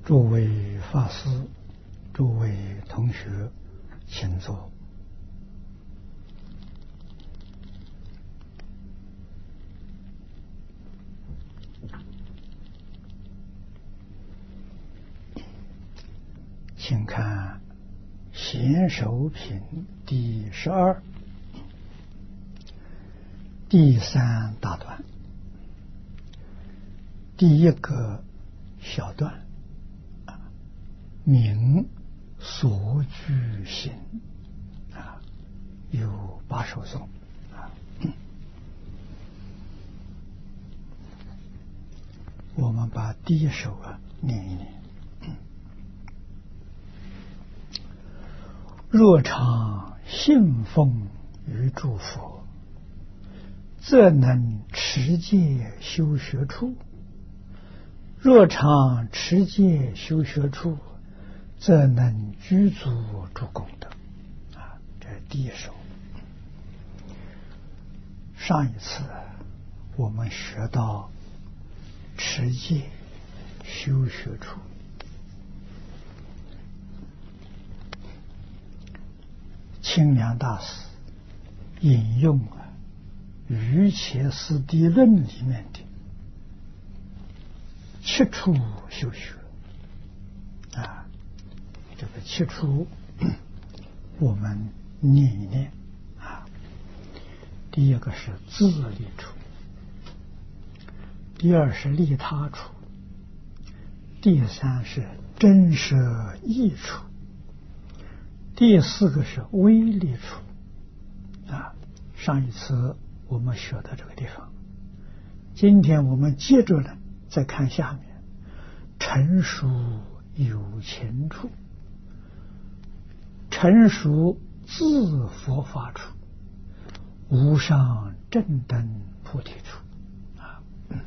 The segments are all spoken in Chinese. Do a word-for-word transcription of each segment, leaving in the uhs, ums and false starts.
诸位法师，诸位同学，请坐。请看贤首品第十二第三大段第一个小段，名所居行啊，有八首颂啊。我们把第一首啊念一念。若常信奉于诸佛，则能持戒修学处；若常持戒修学处，则能具足诸功德。啊，这是第一首。上一次我们学到持戒修学处，清凉大师引用了《瑜伽师地论》里面的七处修学啊，这个七处我们念一念啊。第一个是自利处，第二是利他处，第三是真舍益处，第四个是微利处啊。上一次我们学到这个地方，今天我们接着呢再看下面成熟有情处，成熟自佛法处，无上正等菩提处啊。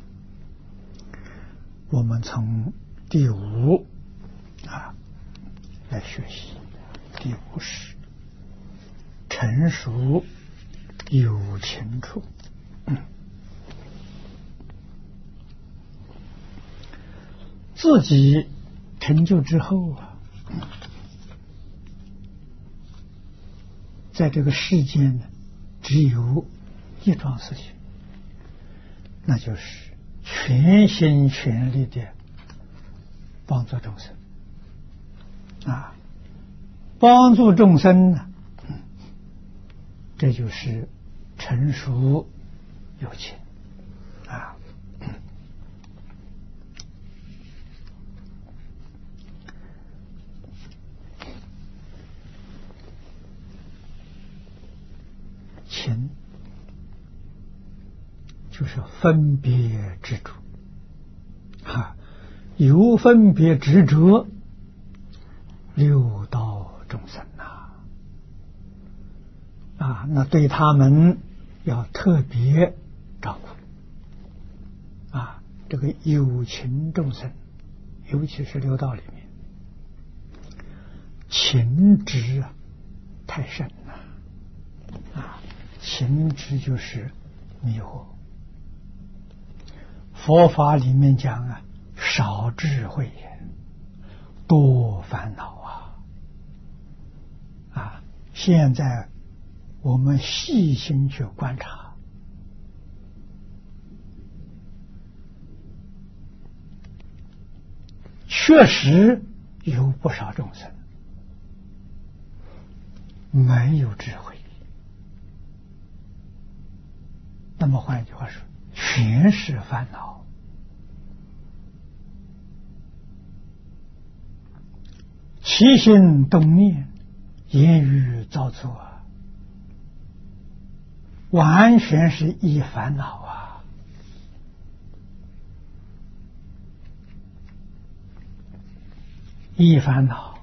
我们从第五啊来学习。第五是成熟有情处，嗯，自己成就之后啊，在这个世间呢，只有一桩事情，那就是全心全力的帮助众生啊。帮助众生呢，这就是成熟有情啊。情就是分别执着啊，有分别执着，六道众生呐，啊，那对他们要特别照顾啊。这个有情众生，尤其是六道里面，情执啊太深了啊，情执就是迷惑。佛法里面讲啊，少智慧也，多烦恼啊。啊，现在我们细心去观察，确实有不少众生没有智慧。那么换一句话说，全是烦恼，起心动念，言语造作啊，完全是一烦恼啊。一烦恼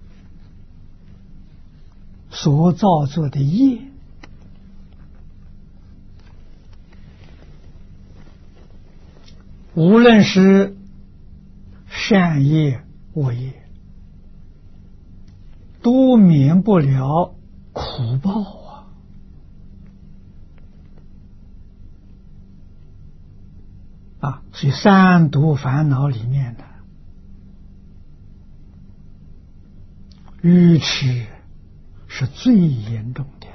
所造作的业，无论是善业恶业，都免不了苦报啊。啊，所以三毒烦恼里面呢， 愚痴是最严重的，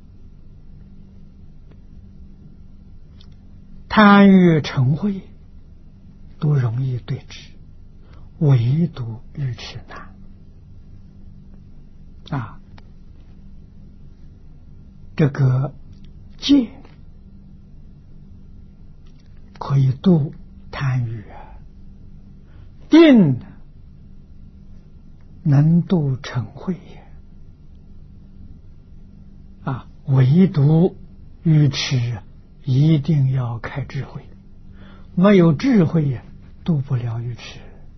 贪欲嗔恚都容易对治，唯独愚痴难啊。这个戒可以度贪欲啊，定能度嗔恚啊，唯独愚痴一定要开智慧，没有智慧呀，度不了愚痴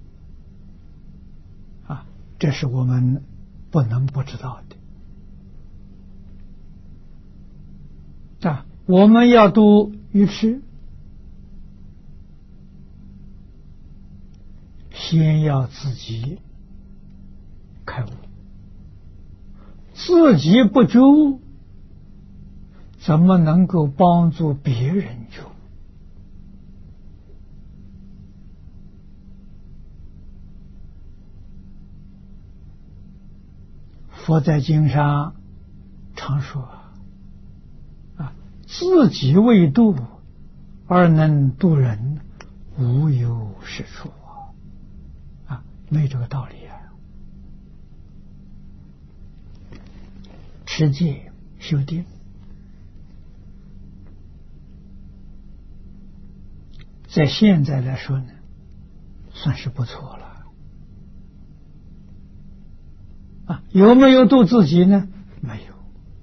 啊，这是我们不能不知道的啊。我们要度愚痴，先要自己开悟，自己不觉悟，怎么能够帮助别人觉悟？佛在经上常说啊，自己未度而能度人，无有是处啊，没这个道理啊。持戒修定，在现在来说呢，算是不错了啊。有没有度自己呢？没有。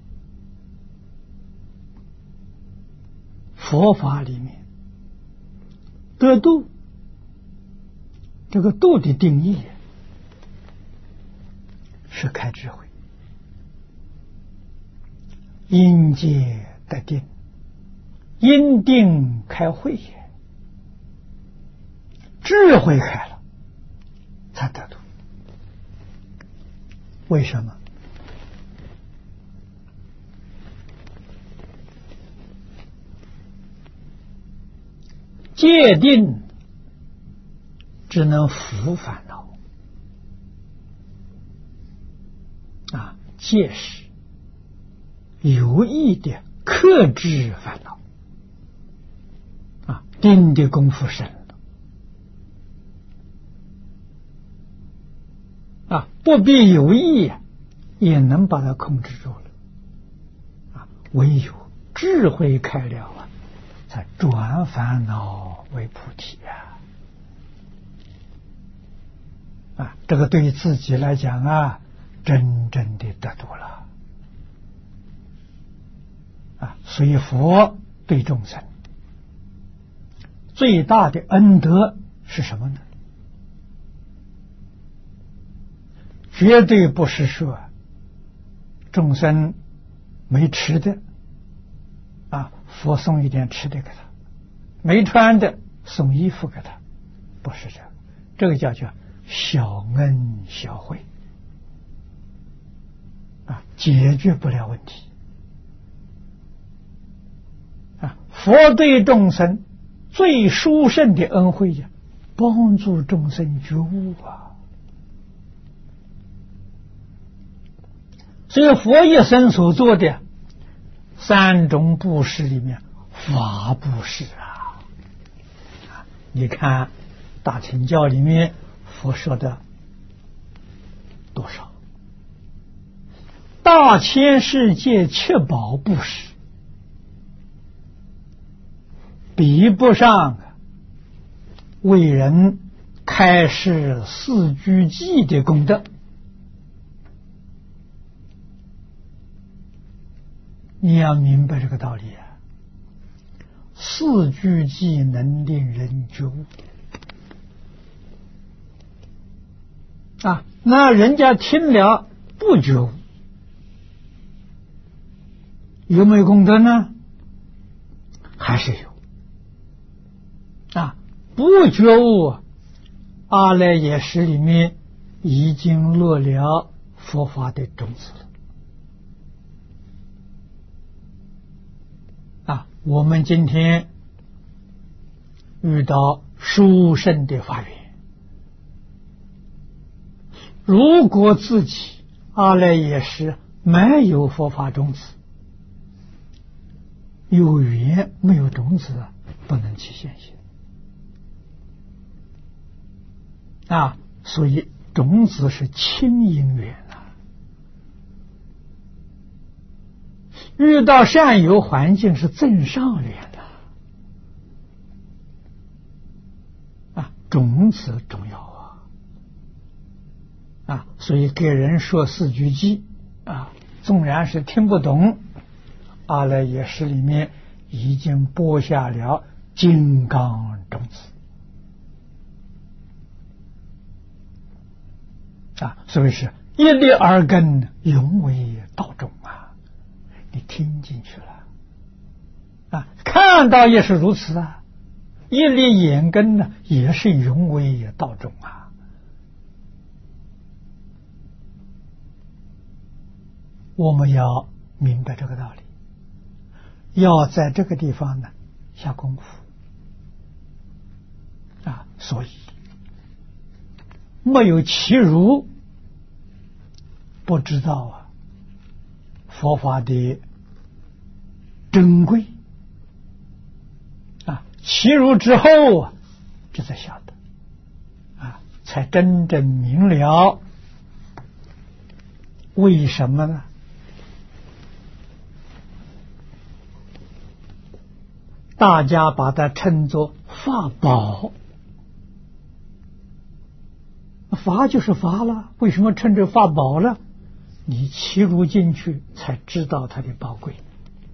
佛法里面得度，这个度的定义是开智慧，因戒得定，因定开慧也，智慧开了才得度。为什么？戒定只能伏烦恼啊，戒是有意的克制烦恼啊，定的功夫深了啊，不必有意也能把它控制住了啊，唯有智慧开了啊，才转烦恼为菩提啊！啊，这个对自己来讲啊，真正的得度了啊！所以佛对众生最大的恩德是什么呢？绝对不是说众生没吃的啊，佛送一点吃的给他，没穿的送衣服给他，不是这个，这个叫叫小恩小惠啊，解决不了问题啊。佛对众生最殊胜的恩惠呀，帮助众生觉悟啊。所以佛一生所做的三种布施里面，法布施啊，你看大乘教里面佛说的多少？大千世界七宝布施，比不上为人开示四句偈的功德。你要明白这个道理啊！四句偈能令人觉悟啊，那人家听了不觉悟，有没有功德呢？还是有啊！不觉悟，阿赖耶识里面已经落了佛法的种子了。啊，我们今天遇到殊胜的法缘，如果自己阿赖耶识没有佛法种子，有缘没有种子不能起现行啊，所以种子是亲因缘啊。遇到善友环境是增上缘的啊，种子重要啊啊，所以给人说四句偈啊，纵然是听不懂，阿赖耶识里面已经播下了金刚种子啊，所以是一粒耳根，永为道种啊。你听进去了啊，看到也是如此啊，一粒眼根呢，也是永为道种啊。我们要明白这个道理，要在这个地方呢下功夫啊，所以没有其如，不知道啊佛法的珍贵啊，其如之后啊，这才晓得啊，才真正明了为什么呢？大家把它称作法宝，法就是法了，为什么称之法宝了？你骑入进去才知道它的宝贵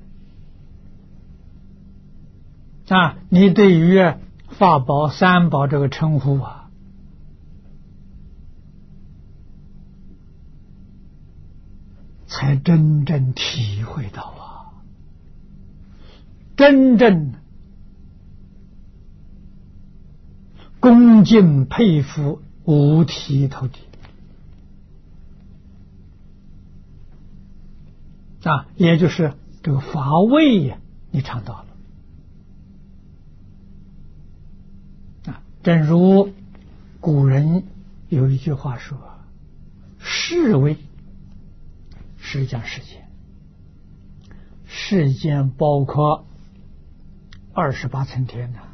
啊！你对于法宝三宝这个称呼啊，才真正体会到啊，真正恭敬佩服，五体投地啊，也就是这个法味呀，你尝到了啊。正如古人有一句话说：“世味是讲世间，世间包括二十八层天呐。”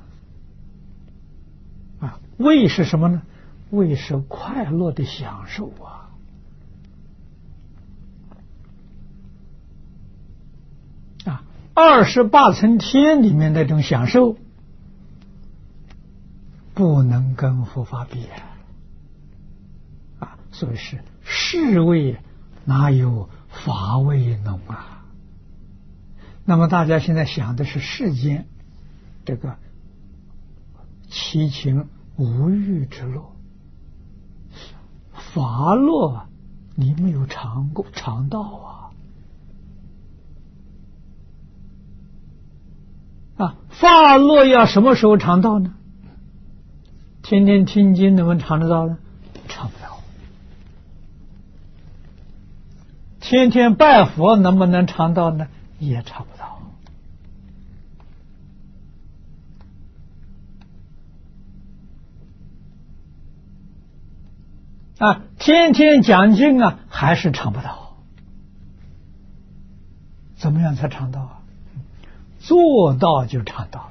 啊，味是什么呢？味是快乐的享受啊。啊，二十八层天里面那种享受，不能跟佛法比啊！所以是世味哪有法味浓啊？那么大家现在想的是世间这个七情五欲之乐，法乐你没有尝过尝到啊！啊，法乐要什么时候尝到呢？天天听经能不能尝得到呢？尝不到。天天拜佛能不能尝到呢？也尝不到。啊，天天讲经啊，还是尝不到。怎么样才尝到啊？做到就尝到了。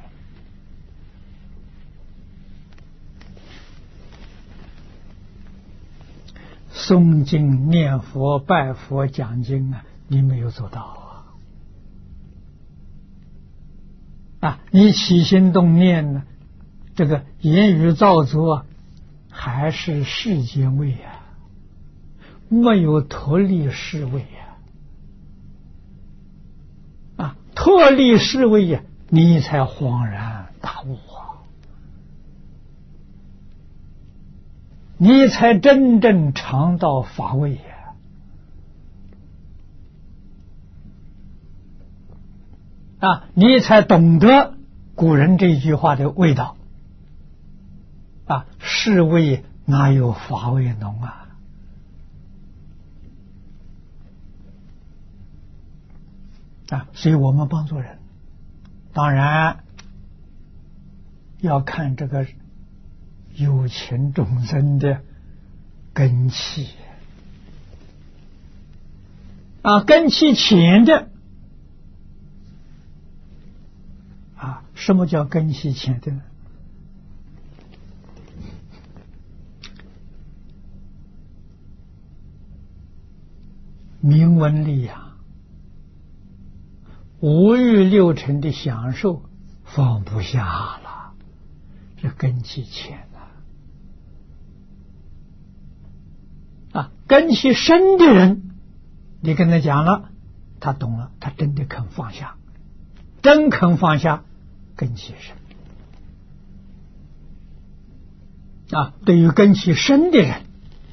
诵经、念佛、拜佛、讲经啊，你没有做到啊！啊，你起心动念呢，这个言语造作还是世间味啊，没有脱离世味啊！啊，脱离世味呀，你才恍然大悟啊！你才真正尝到法味呀！啊，你才懂得古人这句话的味道啊！世味哪有法味浓啊？啊，所以我们帮助人，当然要看这个有情众生的根器啊，根器浅的啊，什么叫根器浅的呢？名闻利养、五欲六尘的享受放不下了，这根器浅了啊。根器深的人，你跟他讲了，他懂了，他真的肯放下，真肯放下，根器深啊。对于根器深的人，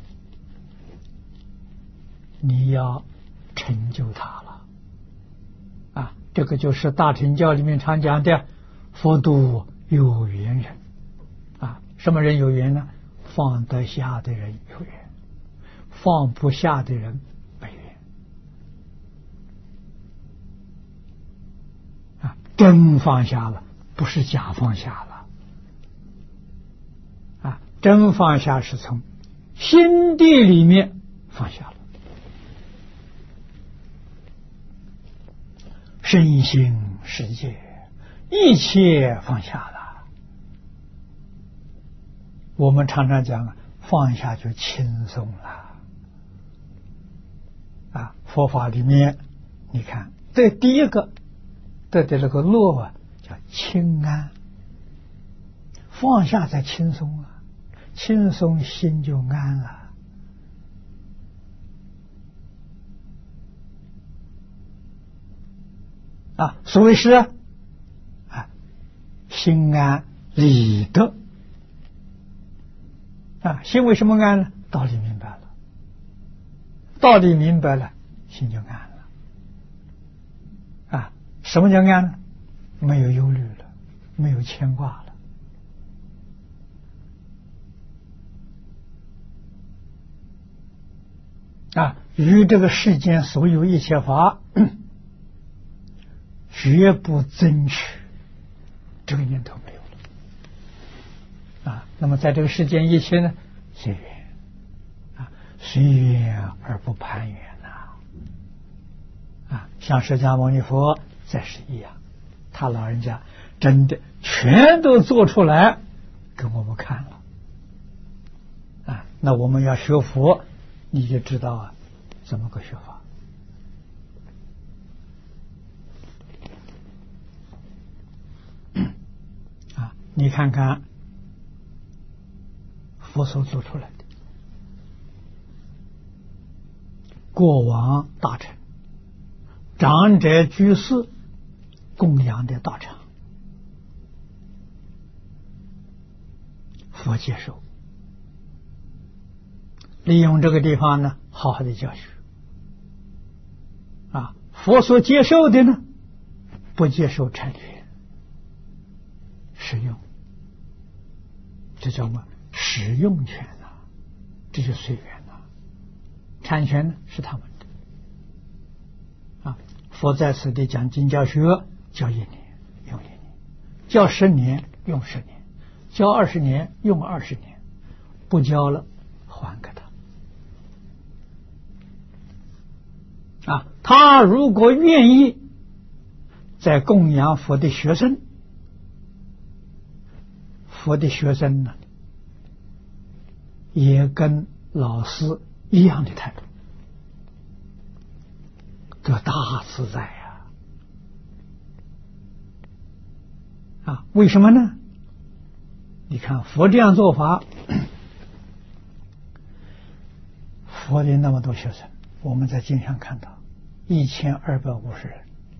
你要成就他了啊！这个就是大乘教里面常讲的佛度有缘人啊。什么人有缘呢？放得下的人有缘，放不下的人没缘啊。真放下了，不是假放下了啊！真放下是从心地里面放下了。身心世界一切放下了，我们常常讲放下就轻松了啊。佛法里面你看这第一个得的这个乐啊，叫轻安，放下才轻松啊，轻松心就安了啊。所谓是啊，心安理得啊。心为什么安呢？道理明白了，道理明白了，心就安了啊。什么叫安呢？没有忧虑了，没有牵挂了啊。与这个世间所有一切法绝不争取，这个念头没有了啊。那么在这个世间一切呢，随缘啊，随缘而不攀缘呐啊。像释迦牟尼佛在世一样，他老人家真的全都做出来给我们看了啊。那我们要学佛，你就知道啊，怎么个学法。你看看佛所做出来的过往大臣、长者居士供养的道场，佛接受，利用这个地方呢，好好的教学啊。佛所接受的呢，不接受产权使用，这叫什么？使用权啊，这就随缘啊。产权呢是他们的啊。佛在此地讲经教学，教一年用一年，教十年用十年，教二十年用二十年，不教了还给他啊。他如果愿意在供养佛的学生，佛的学生呢，也跟老师一样的态度，这大自在呀！啊，为什么呢？你看佛这样做法，佛的那么多学生，我们在经上看到一千二百五十人，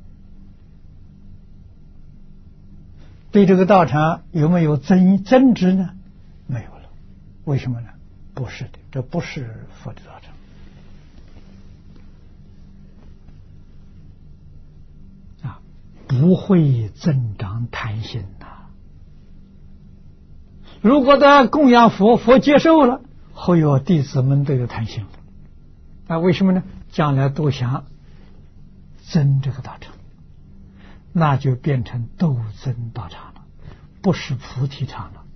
对这个道场有没有增增值呢？没有了。为什么呢？不是的，这不是佛的道场啊，不会增长贪心呐。如果他供养佛，佛接受了，后有弟子们都有贪心了啊。为什么呢？将来都想增这个道场，那就变成斗争道场了，不是菩提场了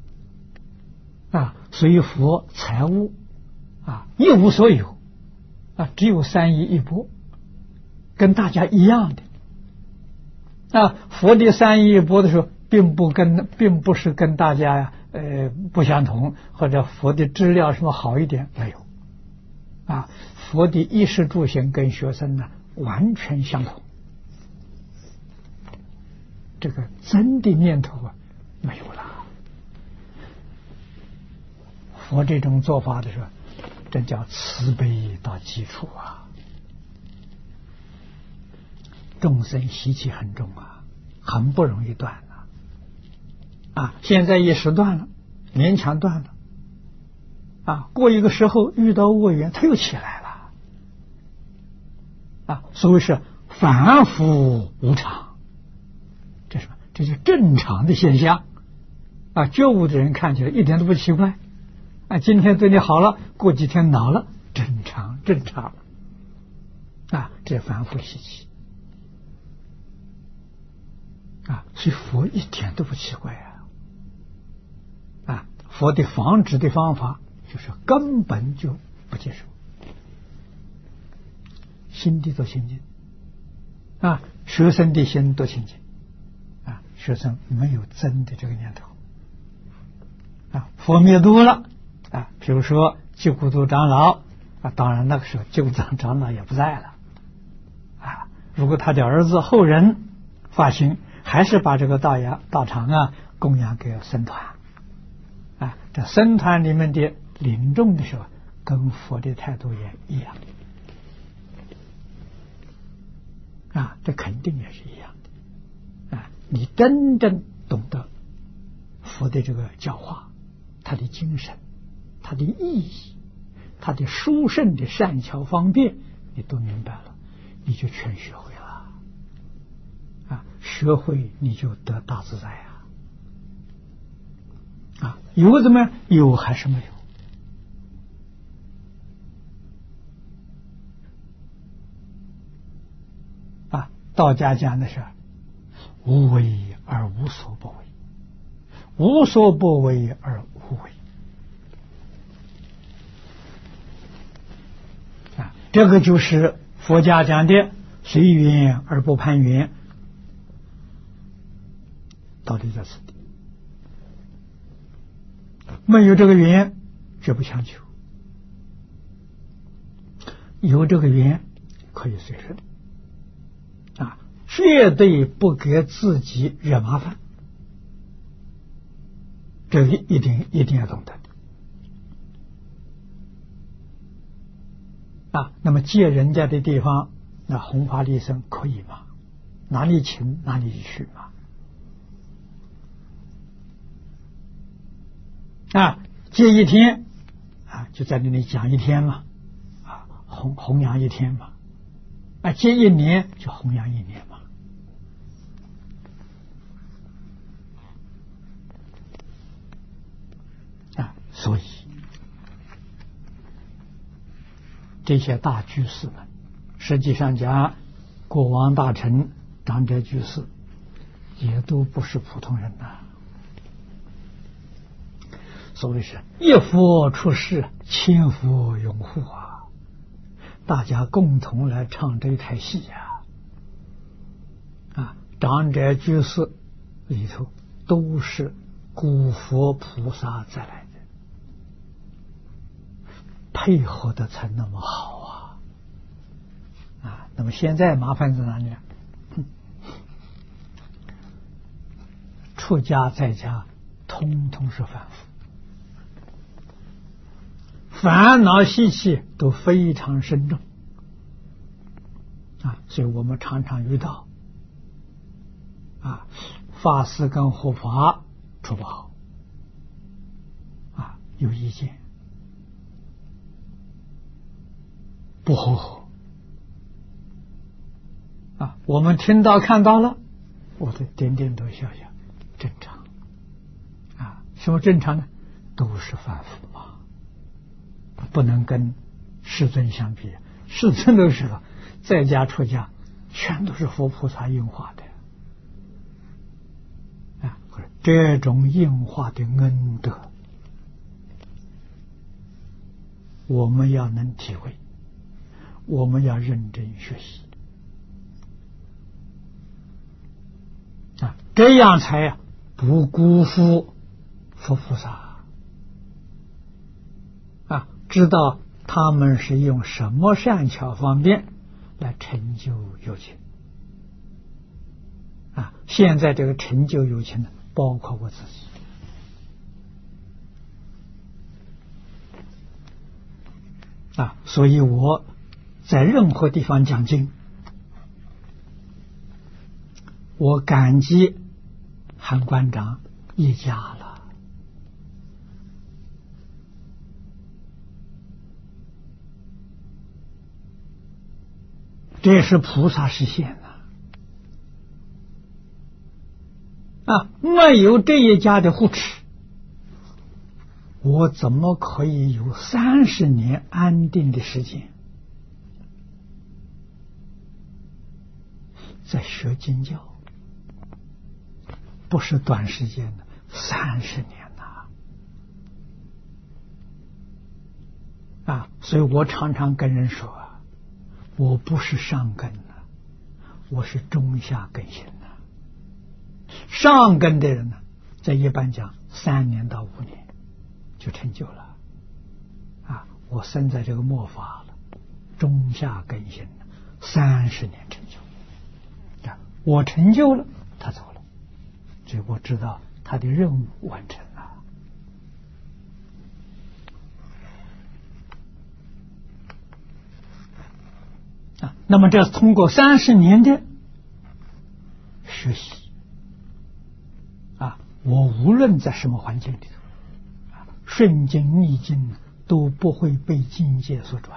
啊。所以佛财物啊一无所有， 啊，只有三衣一钵，跟大家一样的。啊，佛的三衣一钵的时候，并不跟，并不是跟大家呀，呃，不相同，或者佛的质量什么好一点没有。啊，佛的衣食住行跟学生呢完全相同，这个真的念头啊没有了。佛这种做法的时候，这叫慈悲到基础啊。众生习气很重啊，很不容易断啊。啊，现在一时断了，勉强断了。啊，过一个时候遇到恶缘，他又起来了。啊，所谓是反复无常，这是什么？这是正常的现象。啊，觉悟的人看起来一点都不奇怪。啊，今天对你好了，过几天恼了，正常正常。啊，这反复习气。啊，所以佛一点都不奇怪啊。啊，佛的防止的方法就是根本就不接受，心地多清净啊，学生的心多清净啊，学生没有真的这个念头啊。佛灭度了啊，比如说济孤独长老啊，当然那个时候济孤独长老也不在了啊。如果他的儿子后人发心，还是把这个道呀道场啊供养给僧团啊，这僧团里面的领众的时候，跟佛的态度也一样啊，这肯定也是一样的啊。你真正懂得佛的这个教化，它的精神，它的意义，它的殊胜的善巧方便，你都明白了，你就全学会了啊。学会你就得大自在啊。啊，有怎么样？有还是没有？啊，道家讲的是无为而无所不为，无所不为而无为。啊，这个就是佛家讲的随缘而不攀缘，道理在此地。没有这个缘，绝不强求；有这个缘，可以随顺。啊，绝对不给自己惹麻烦，这个一定一定要懂得。啊，那么借人家的地方，那弘法利生可以吗？哪里请哪里去嘛。啊，借一天啊，就在那里讲一天嘛，啊，弘弘扬一天嘛，啊，借一年就弘扬一年嘛。啊，所以这些大居士们，实际上讲，国王大臣、长者居士，也都不是普通人呐。所谓是一佛出世，千佛拥护啊！大家共同来唱这一台戏呀！啊，长者居士里头都是古佛菩萨再来的，配合的才那么好啊！啊，那么现在麻烦在哪里呢？出家在家，通通是凡夫。烦恼习气都非常深重啊，所以我们常常遇到啊，法师跟护法处不好啊，有意见，不和合啊，我们听到看到了，我得点点头笑笑，正常啊，什么正常呢？都是凡夫嘛。不能跟世尊相比，世尊的时候在家出家全都是佛菩萨应化的啊，这种应化的恩德我们要能体会， 我们要认真学习啊，这样才呀不辜负佛菩萨啊，知道他们是用什么善巧方便来成就有情啊。现在这个成就有情呢，包括我自己啊，所以我在任何地方讲经，我感激韩馆长一家了。这是菩萨实现呐！啊，没有这一家的护持，我怎么可以有三十年安定的时间在学经教？不是短时间的，三十年呐！啊，所以我常常跟人说啊，我不是上根呐，我是中下根性呐。上根的人呢，在一般讲三年到五年就成就了啊，我生在这个末法了，中下根性三十年成就啊，我成就了，他走了，所以我知道他的任务完成了啊。那么这是通过三十年的学习啊，我无论在什么环境里头，啊，顺境逆境都不会被境界所转。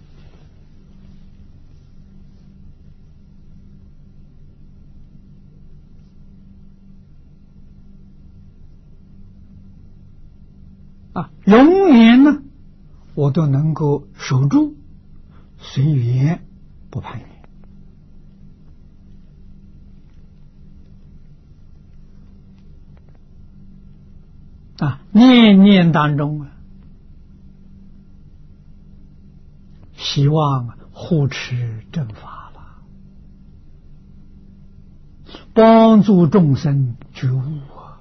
啊，永远呢，我都能够守住，随缘不攀缘。啊，念念当中啊，希望护持正法了，帮助众生觉悟啊！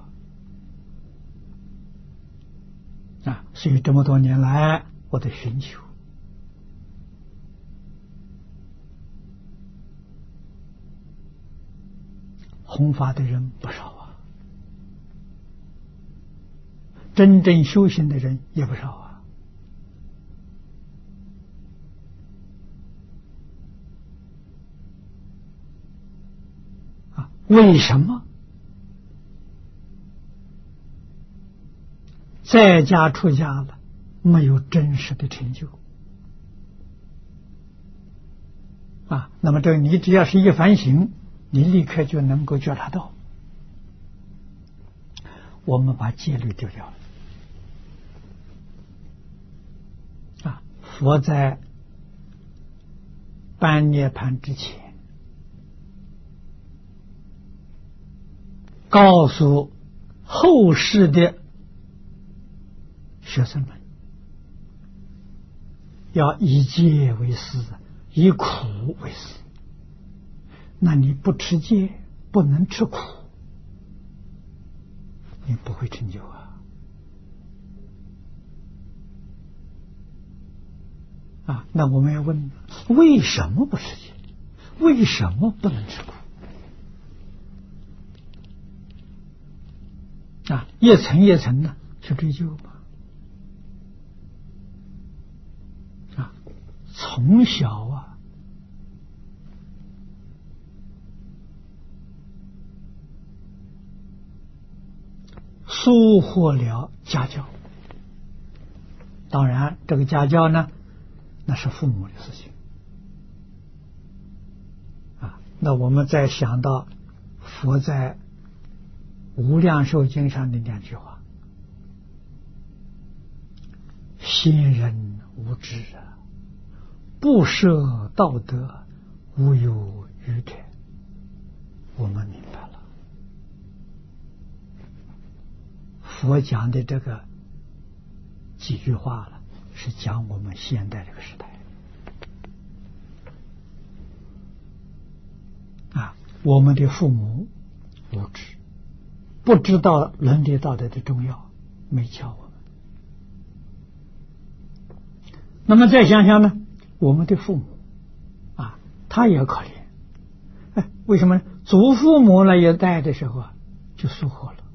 啊，所以这么多年来，我的寻求，弘法的人不少啊。真正修行的人也不少啊！啊，为什么在家出家了没有真实的成就啊？那么这个你只要是一反省，你立刻就能够觉察到，我们把戒律丢掉了。佛在般涅盘之前，告诉后世的学生们，要以戒为师，以苦为师。那你不吃戒，不能吃苦，你不会成就啊！啊，那我们要问，为什么不吃戒？为什么不能吃苦？啊，一层一层的去追究吧。啊，从小啊，收获了家教。当然，这个家教呢，那是父母的事情啊。那我们再想到佛在无量寿经上的两句话：先人无知啊，不设道德，无有愚者。我们明白了，佛讲的这个几句话了，是讲我们现代这个时代我们的父母无知，不知道伦理道德的重要，没教我们。那么再想想呢，我们的父母啊，他也可怜。哎，为什么呢？祖父母那一代的时候啊，就疏忽了，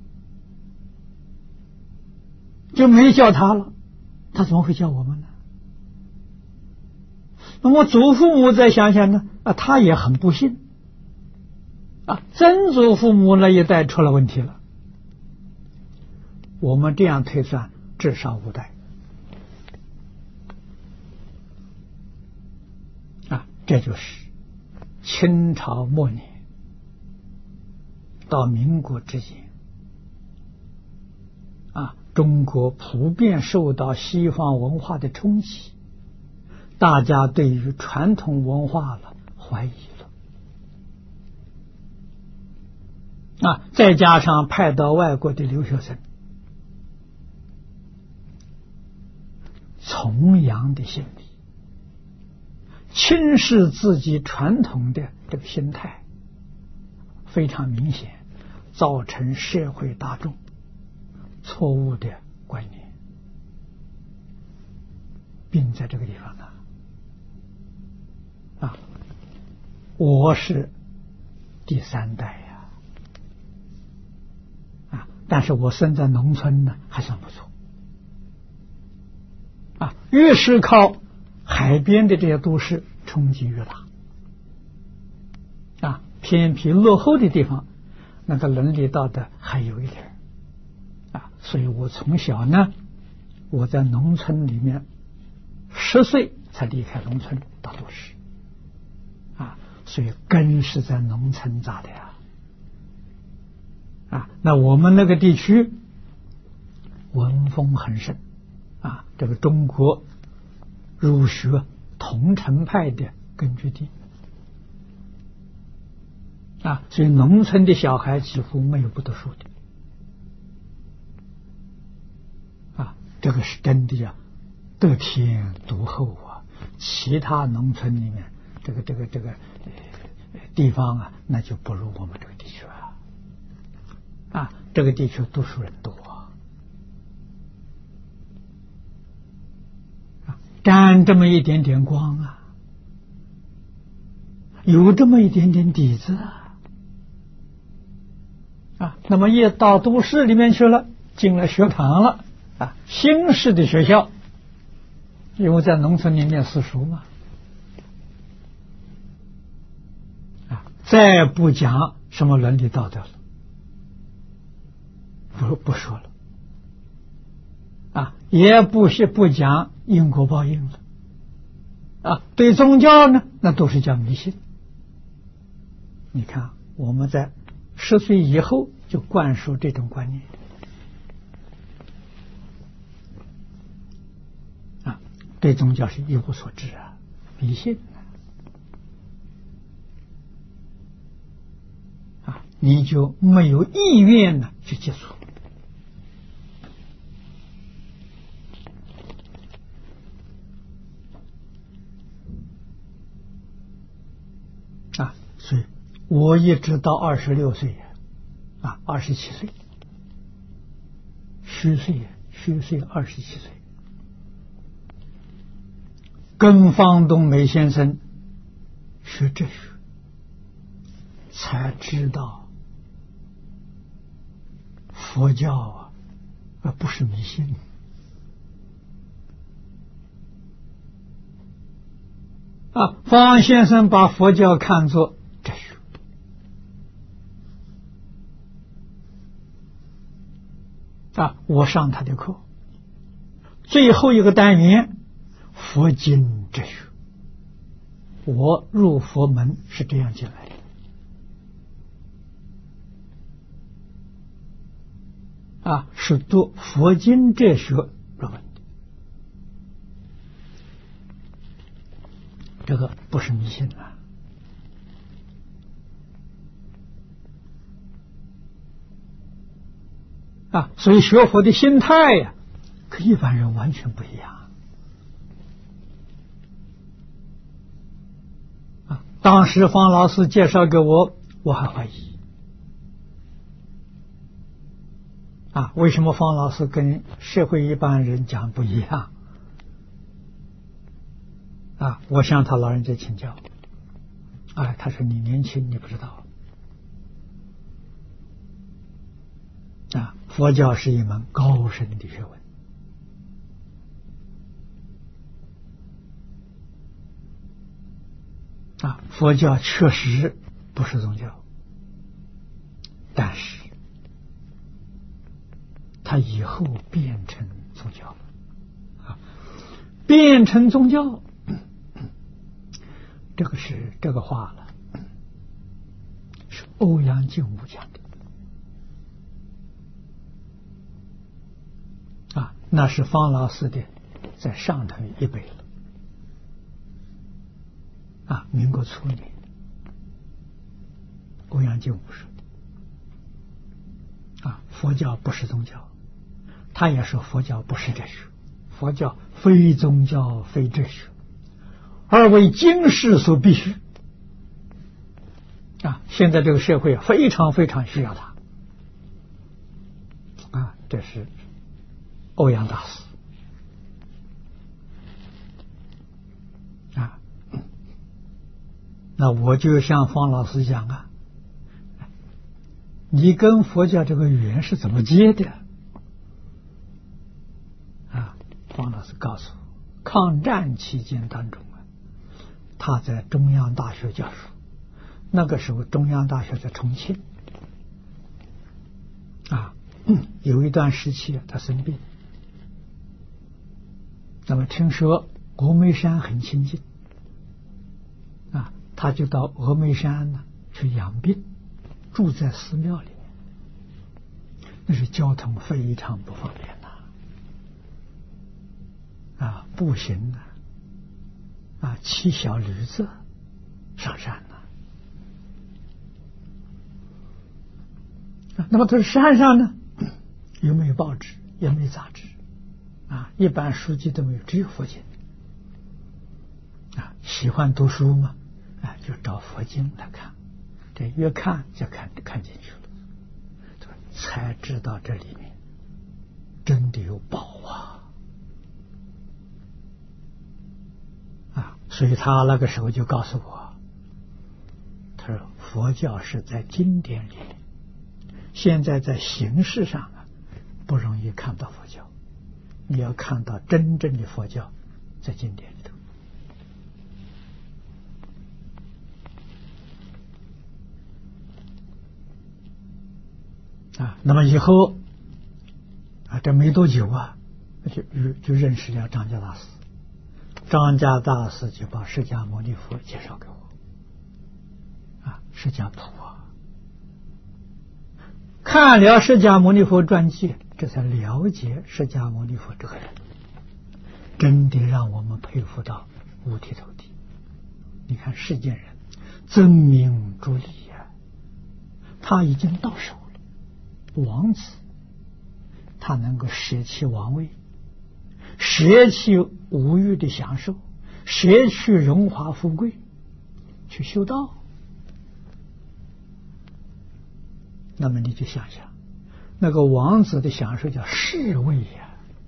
就没教他了，他怎么会教我们呢？那么祖父母再想想呢，啊，他也很不幸啊，曾祖父母那一代出了问题了。我们这样推算，至少五代啊，这就是清朝末年到民国之间啊，中国普遍受到西方文化的冲击，大家对于传统文化了怀疑了啊，再加上派到外国的留学生崇洋的心理，轻视自己传统的这个心态，非常明显，造成社会大众错误的观念，病在这个地方呢。啊，我是第三代呀，啊，但是我生在农村呢，还算不错。啊，越是靠海边的这些都市，冲击越大。啊，偏僻落后的地方，那个伦理道德还有一点。啊，所以我从小呢，我在农村里面，十岁才离开农村到都市。啊，所以根是在农村扎的呀。啊，那我们那个地区文风很盛。啊，这个中国儒学桐城派的根据地啊，所以农村的小孩几乎没有不读书的啊，这个是真的呀，得天独厚啊！其他农村里面，这个这个这个、呃、地方啊，那就不如我们这个地区啊啊，这个地区读书人多。沾这么一点点光啊，有这么一点点底子啊，啊，那么一到都市里面去了，进了学堂了啊，新式的学校，因为在农村里面私塾嘛，啊，再不讲什么伦理道德了，不不说了。啊，也不是不讲因果报应了，啊，对宗教呢，那都是叫迷信。你看，我们在十岁以后就灌输这种观念，啊，对宗教是一无所知啊，迷信啊，啊，你就没有意愿呢去接触。啊，所以我一直到二十六岁啊，二十七岁，虚岁，虚岁二十七岁，跟方东梅先生学哲学，才知道佛教啊，而不是迷信。啊，方先生把佛教看作哲学，啊，我上他的课，最后一个单元佛经哲学，我入佛门是这样进来的，啊，是读佛经哲学入门的。这个不是迷信啊！啊，所以学佛的心态呀、啊，跟一般人完全不一样啊！当时方老师介绍给我我还怀疑啊，为什么方老师跟社会一般人讲不一样啊？我向他老人家请教，哎，他说你年轻你不知道啊，佛教是一门高深的学问啊，佛教确实不是宗教，但是它以后变成宗教啊，变成宗教，这个是这个话了，是欧阳靖武讲的啊，那是方老师的在上头一辈了啊，民国初年，欧阳靖武说啊，佛教不是宗教，他也说佛教不是哲学，佛教非宗教非哲学，而为经世所必须啊！现在这个社会非常非常需要它啊！这是欧阳大师啊。那我就向方老师讲啊，你跟佛教这个缘是怎么结的啊？方老师告诉我，抗战期间当中啊，他在中央大学教书，那个时候中央大学在重庆啊，有一段时期他生病，那么听说峨眉山很清净啊，他就到峨眉山呢去养病，住在寺庙里面，那是交通非常不方便呐啊，步行啊啊，骑小驴子上山呐啊。那么在山上呢，有没有报纸？也没有杂志啊，一般书籍都没有，只有佛经啊。喜欢读书嘛，啊，就找佛经来看，这越看就看看进去了，才知道这里面真的有宝啊啊！所以他那个时候就告诉我，他说佛教是在经典里面，现在在形式上啊不容易看到佛教，你要看到真正的佛教在经典里头啊。那么以后啊，这没多久啊，就就认识了张家大师。张家大师就把释迦牟尼佛介绍给我啊，释迦谱啊，看了释迦牟尼佛传记，这才了解释迦牟尼佛这个人，真的让我们佩服到五体投地。你看世间人争名逐利呀、啊，他已经到手了，王子他能够舍弃王位，舍弃无欲的享受，舍去荣华富贵，去修道。那么你就想想，那个王子的享受叫士味呀、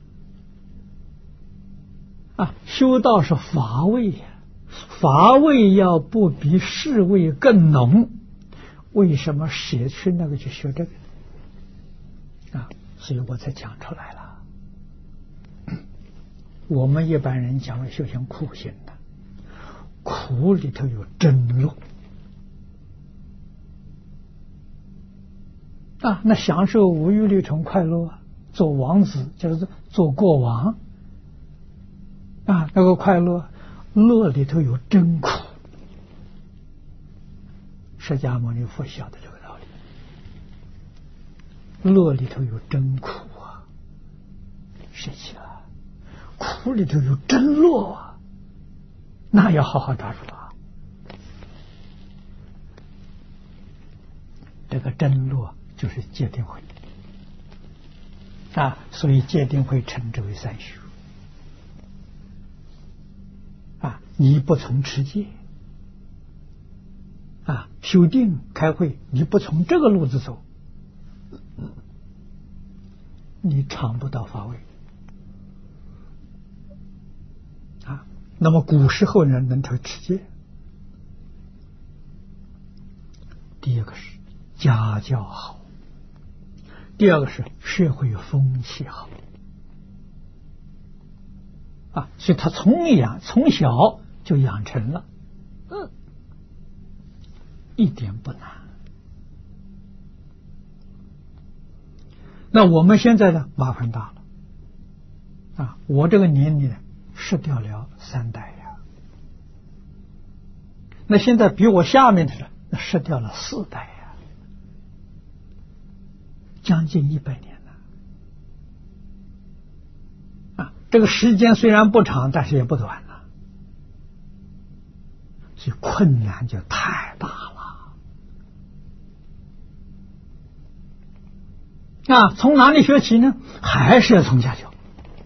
啊，啊，修道是法味呀、啊，法味要不比士味更浓，为什么舍去那个去学这个啊？所以我才讲出来了。我们一般人讲修行苦行的，苦里头有真乐啊！那享受无欲六尘快乐啊，做王子就是做国王啊，那个快乐乐里头有真苦。释迦牟尼佛晓得这个道理，乐里头有真苦啊，谁起了？苦里头有真乐啊，那要好好抓住啊！这个真乐就是戒定慧啊，所以戒定慧称之为三修啊。你不从持戒啊，修定开会，你不从这个路子走，你尝不到法味啊。那么古时候人能成持戒，第一个是家教好，第二个是社会风气好啊，所以他从养从小就养成了，嗯，一点不难。那我们现在呢，麻烦大了啊！我这个年龄失掉了三代呀，那现在比我下面的人，那失掉了四代呀，将近一百年了啊！这个时间虽然不长，但是也不短了，所以困难就太大了。啊，从哪里学起呢？还是要从家教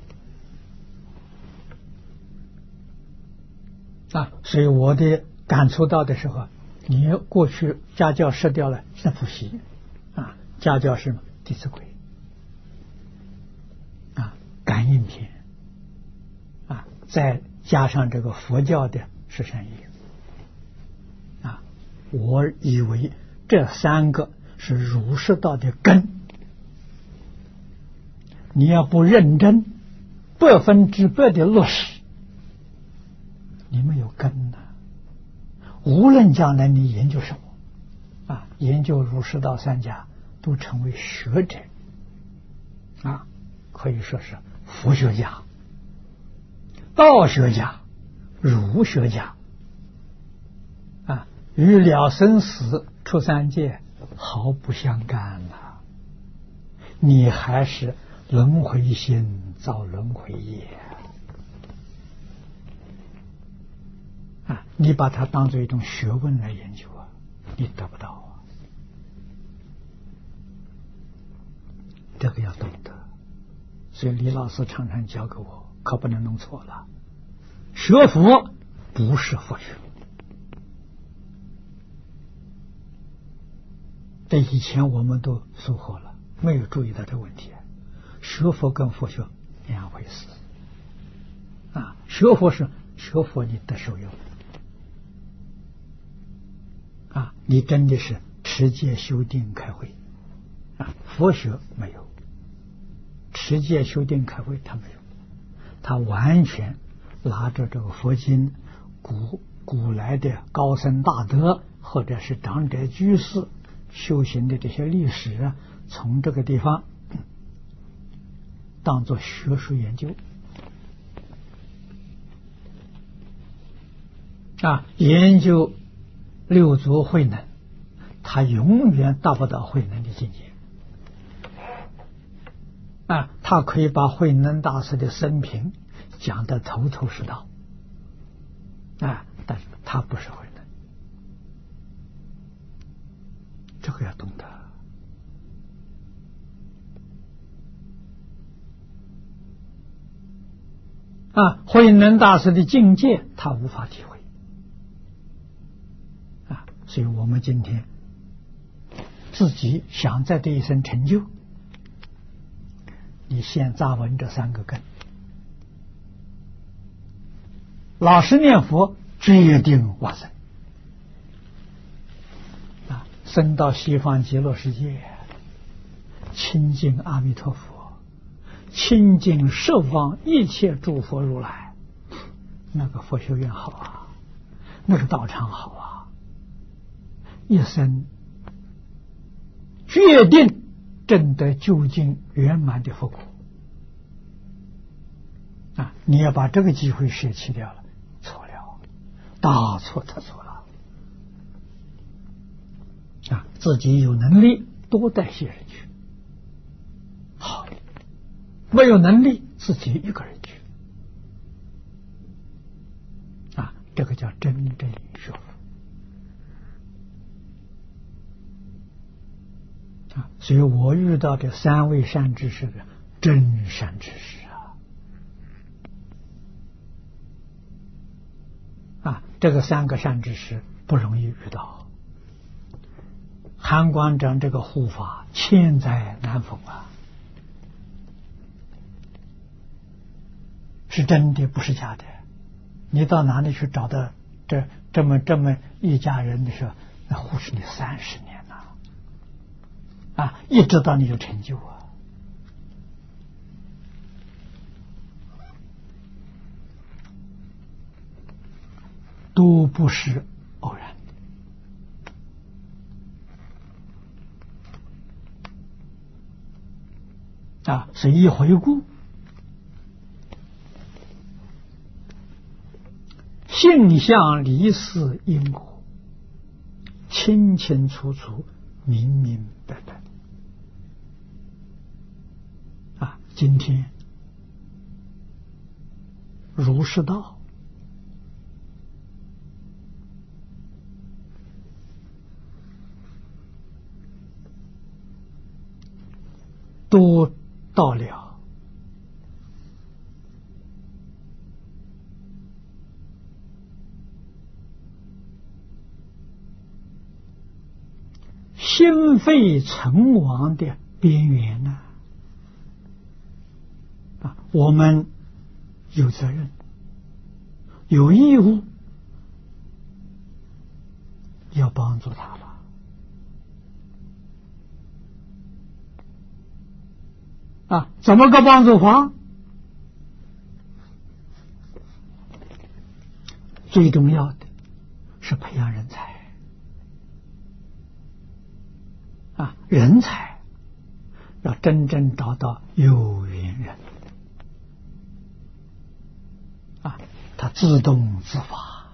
啊。所以我的感触到的时候，你过去家教失掉了，现在补习啊。家教是什么？弟子规啊，感应篇啊，再加上这个佛教的十善业啊。我以为这三个是儒释道的根。你要不认真，百分之百的落实，你没有根呐。无论将来你研究什么啊，研究儒释道三家，都成为学者啊，可以说是佛学家、道学家、儒学家啊，与了生死出三界毫不相干呐。你还是轮回心造轮回业啊！你把它当做一种学问来研究啊，你得不到啊。这个要懂得，所以李老师常常教给我，可不能弄错了。学佛不是佛学，这以前我们都疏忽了，没有注意到这个问题。学佛跟佛学两回事啊！学佛是学佛，你得受用啊！你真的是持戒修定开慧啊！佛学没有持戒修定开慧，他没有，他完全拿着这个佛经古古来的高僧大德或者是长者居士修行的这些历史啊，从这个地方当作学术研究啊，研究六祖慧能，他永远达不到慧能的境界啊，他可以把慧能大师的生平讲得头头是道啊，但是他不是慧能，这个要懂得。啊，慧能大师的境界他无法体会啊，所以我们今天自己想在这一生成就，你先扎稳这三个根，老实念佛，决定往生啊，生到西方极乐世界，亲近阿弥陀佛，亲近十方一切诸佛如来，那个佛学院好啊，那个道场好啊，一生决定证得究竟圆满的佛果啊！你要把这个机会舍弃掉了，错了，大错特错了啊！自己有能力多带些人去，好。没有能力，自己一个人去啊，这个叫真正学佛啊。所以我遇到这三位善知识的真善知识啊啊，这个三个善知识不容易遇到韩馆长这个护法千载难逢啊，是真的，不是假的。你到哪里去找到这这么这么一家人的时候，那护持你三十年了啊，一直到你有成就啊。都不是偶然啊！所以一回顾，性相离事因果，清清楚楚、明明白白啊！今天儒释道都到了心肺存亡的边缘呢、啊！啊，我们有责任、有义务要帮助他了。啊，怎么个帮助法？最重要的是培养人才啊，人才要真正找到有缘人啊，他自动自发，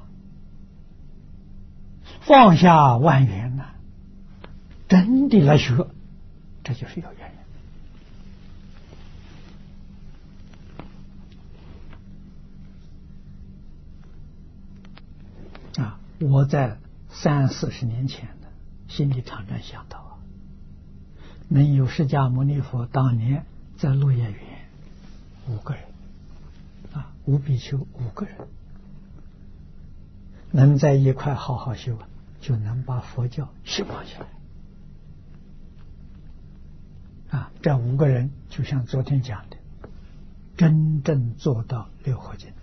放下万缘呢、啊，真的来学，这就是有缘人。啊，我在三四十年前呢，心里常常想到啊，能有释迦牟尼佛当年在落叶园五个人啊，五比丘五个人，能在一块好好修，就能把佛教兴旺起来啊！这五个人就像昨天讲的，真正做到六合敬。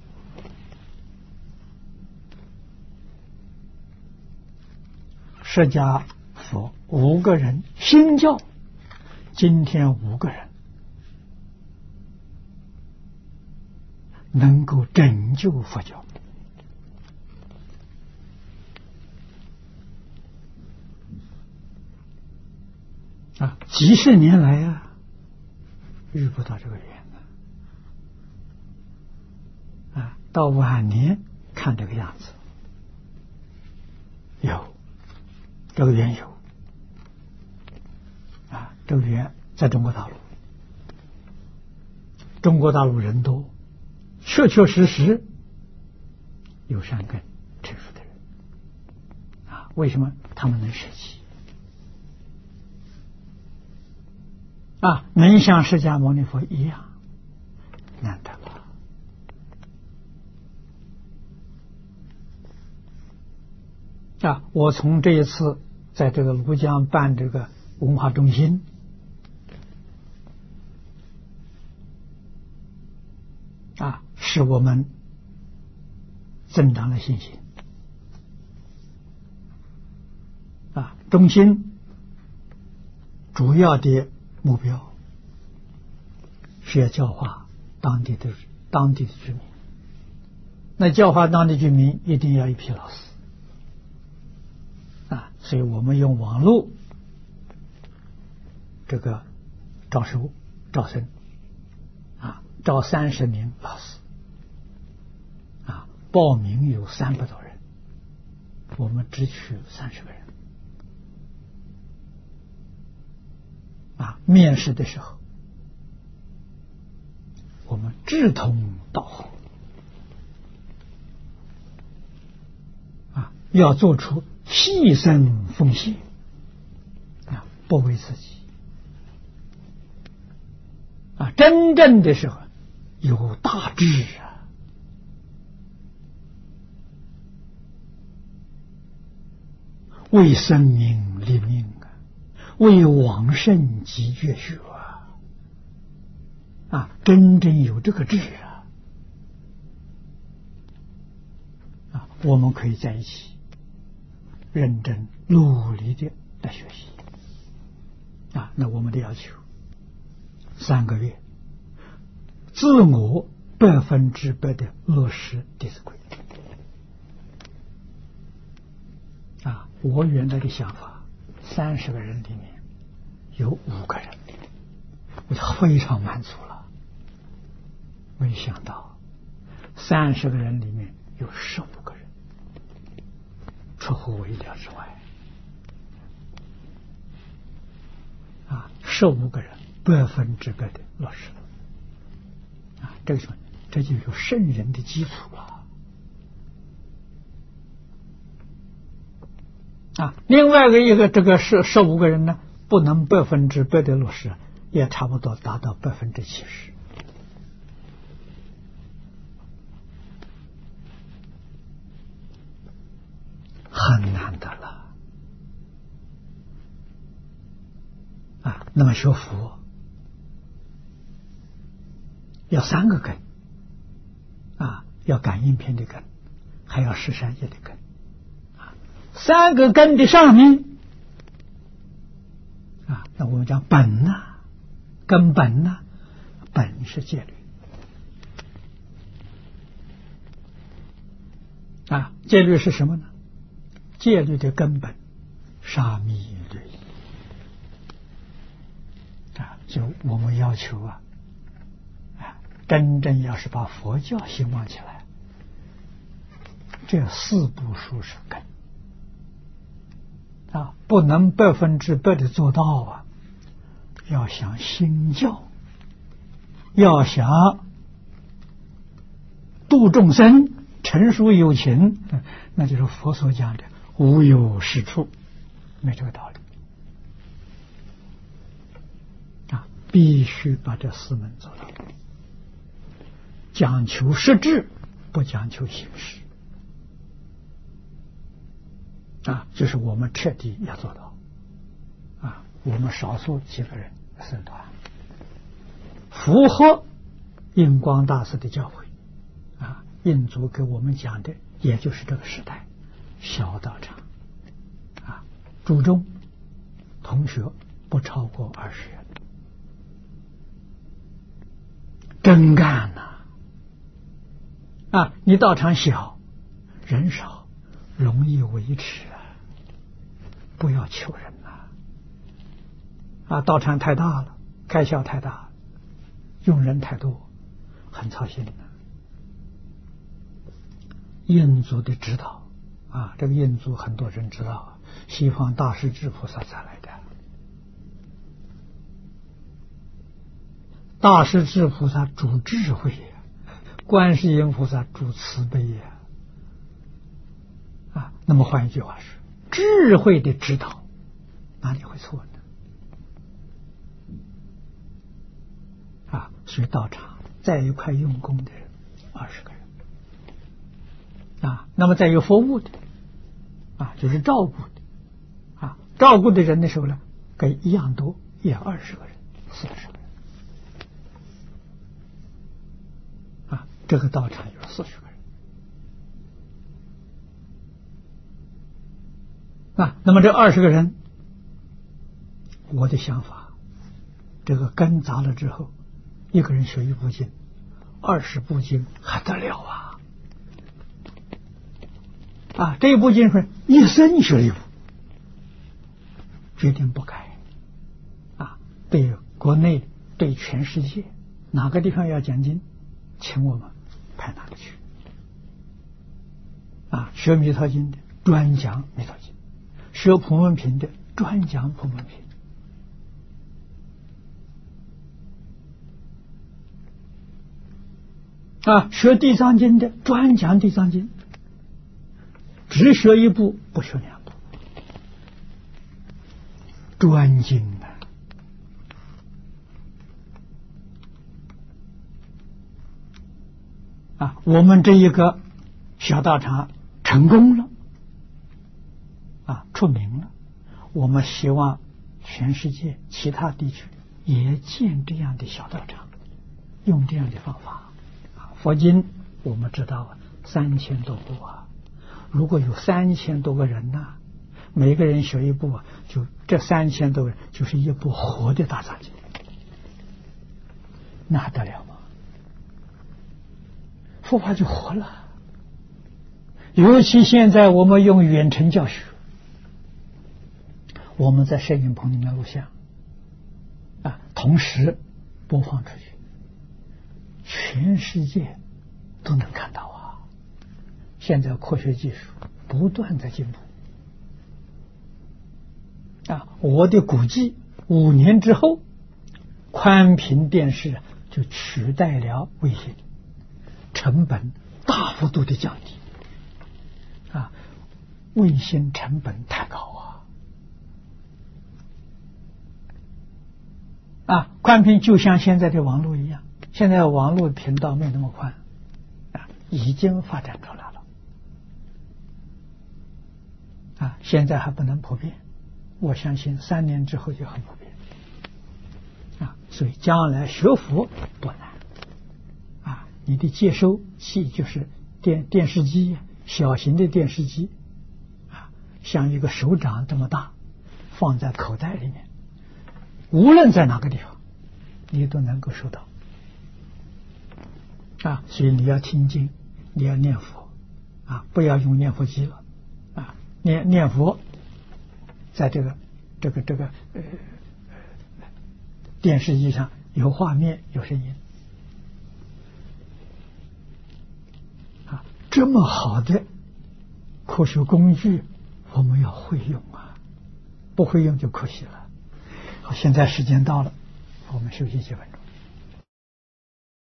释迦佛五个人新教，今天五个人能够拯救佛教啊！几十年来啊，遇不到这个缘呢啊！到晚年看这个样子，有。这个缘有啊，这个缘在中国大陆，中国大陆人多，确确实实有善根成熟的人啊。为什么他们能舍弃啊？能像释迦牟尼佛一样，难得了。啊！我从这一次在这个庐江办这个文化中心啊，使我们增长了信心啊。中心主要的目标是要教化当地的当地的居民，那教化当地居民一定要一批老师。啊，所以我们用网络这个招收招生啊，招三十名老师啊，报名有三百多人，我们只取三十个人啊。面试的时候，我们志同道合啊，要做出牺牲奉献啊，不为自己啊，真正的时候有大志啊，为生命立命啊为往圣集绝学啊！啊，真正有这个志啊！啊，我们可以在一起认真努力的来学习啊。那我们的要求，三个月，自我百分之百的落实《弟子规》啊。我原来的想法，三十个人里面有五个人，我就非常满足了。没想到三十个人里面有十五个人，出乎我意料之外啊！十五个人百分之百的落实了啊！这个说，这就有圣人的基础了啊！另外一个这个十十五个人呢，不能百分之百的落实，也差不多达到百分之七十。很难得了啊！那么学佛要三个根啊，要感应篇的根，还要十善业的根啊。三个根的上面啊，那我们讲本呐、啊，根本呐、啊，本是戒律啊。戒律是什么呢？戒律的根本，沙弥律啊，就我们要求啊，啊，真正要是把佛教兴旺起来，这四部书是根啊，不能百分之百的做到啊。要想兴教，要想度众生，成熟有情，那就是佛所讲的无有是处，没这个道理啊！必须把这四门做到，讲求实质，不讲求形式啊！就是我们彻底要做到啊！我们少数几个人僧团符合印光大师的教诲啊，印祖给我们讲的，也就是这个时代。小道场啊，注重同学不超过二十人，真干呐！啊，你道场小，人少，容易维持啊，不要求人呐！啊，道场太大了，开销太大，用人太多，很操心的。印祖的指导。啊，这个印祖很多人知道，西方大势至菩萨才来的。大势至菩萨主智慧呀，观世音菩萨主慈悲呀。啊，那么换一句话是，智慧的指导哪里会错呢？啊，所以道场在一块用功的人二十个人。啊，那么再有服务的啊，就是照顾的啊，照顾的人的时候呢，跟一样多，也二十个人、四十个人啊，这个道场有四十个人啊。那么这二十个人，我的想法，这个根杂了之后，一个人学一部经，二十部经还得了啊！啊，这一部经是一生学一部，决定不改啊！对国内，对全世界，哪个地方要讲经，请我们派哪个去啊！学弥陀经的专讲弥陀经，学普门品的专讲普门品啊，学地藏经的专讲地藏经。只学一部，不学两部，专精啊！啊，我们这一个小道场成功了，啊，出名了。我们希望全世界其他地区也建这样的小道场，用这样的方法。佛经我们知道三千多部啊，如果有三千多个人呐、啊，每个人学一部啊，就这三千多个人就是一部活的大藏经，那还得了吗？佛法就活了。尤其现在我们用远程教学，我们在摄影棚里面录像啊，同时播放出去，全世界都能看到啊！现在科学技术不断在进步啊！我的估计，五年之后，宽频电视就取代了卫星，成本大幅度的降低啊！卫星成本太高啊！啊，宽频就像现在的网络一样，现在网络频道没那么宽啊，已经发展出来了啊，现在还不能普遍，我相信三年之后就很普遍啊，所以将来学佛不难啊，你的接收器就是电电视机，小型的电视机啊，像一个手掌这么大，放在口袋里面，无论在哪个地方，你都能够收到啊。所以你要听经，你要念佛啊，不要用念佛机了啊。念念佛，在这个这个这个呃电视机上有画面有声音啊，这么好的科学工具，我们要会用啊，不会用就可惜了。好，现在时间到了，我们休息几分钟。